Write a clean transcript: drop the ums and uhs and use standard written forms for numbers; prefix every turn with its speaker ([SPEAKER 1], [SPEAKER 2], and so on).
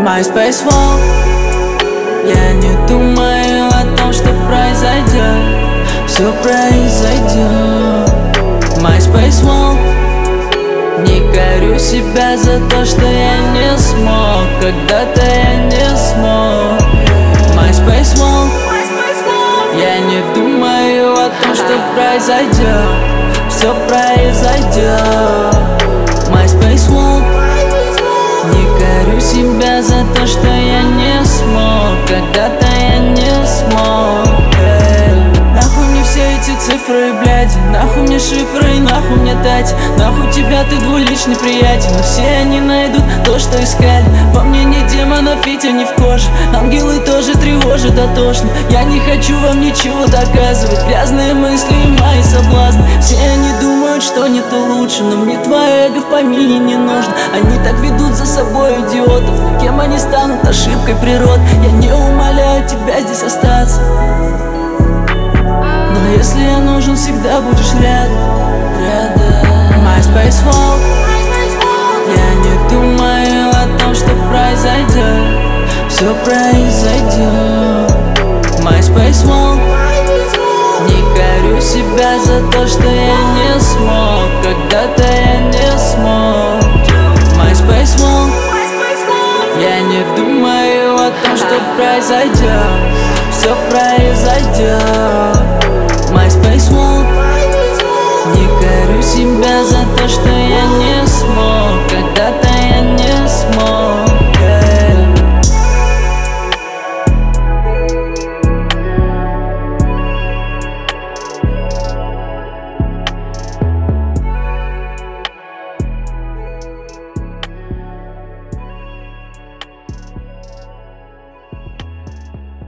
[SPEAKER 1] MySpace Wall. Я не думаю о том, что произойдет. Все произойдет. MySpace Wall. Не корю себя за то, что я не смог. Когда-то я не смог. MySpace Wall. Я не думаю о том, что произойдет. Все произойдет. MySpace Wall. Не корю себя за то, что я не смог. Когда-то я не смог. Нахуй мне все эти цифры, блядь. Нахуй мне шифры, нахуй мне дать. Нахуй тебя, ты двуличный приятель. Но все они найдут то, что искали. Во мне нет демонов, ведь они в коже. Ангелы тоже тревожат дотошно. Я не хочу вам ничего доказывать. Грязные мысли и мои соблазны. Все они думают, что не то лучше. Но мне твое эго в помине не нужно. Они так ведут за собой идиотов. Но кем они станут, ошибкой природы. Я не умоляю тебя здесь остаться. Но если я нужен, всегда будешь рядом. MySpace Wall. Я не думаю о том, что произойдет. Все произойдет. MySpace Wall. Не корю себя за то, что я не смог. Когда-то я не смог. MySpace Wall. Я не думаю о том, что произойдет. Все произойдет. MySpace Wall. Не корю себя за то, что я не смог. Когда-то я не